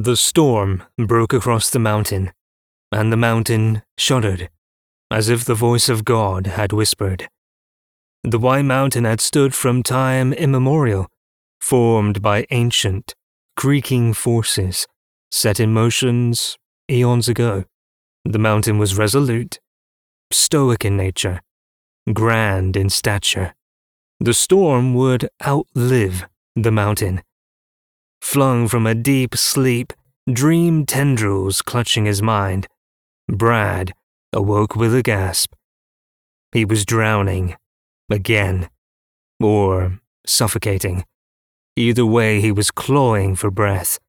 The storm broke across the mountain, and the mountain shuddered, as if the voice of God had whispered. The White Mountain had stood from time immemorial, formed by ancient, creaking forces, set in motions eons ago. The mountain was resolute, stoic in nature, grand in stature. The storm would outlive the mountain. Flung from a deep sleep, dream tendrils clutching his mind, Brad awoke with a gasp. He was drowning, again, or suffocating. Either way, he was clawing for breath.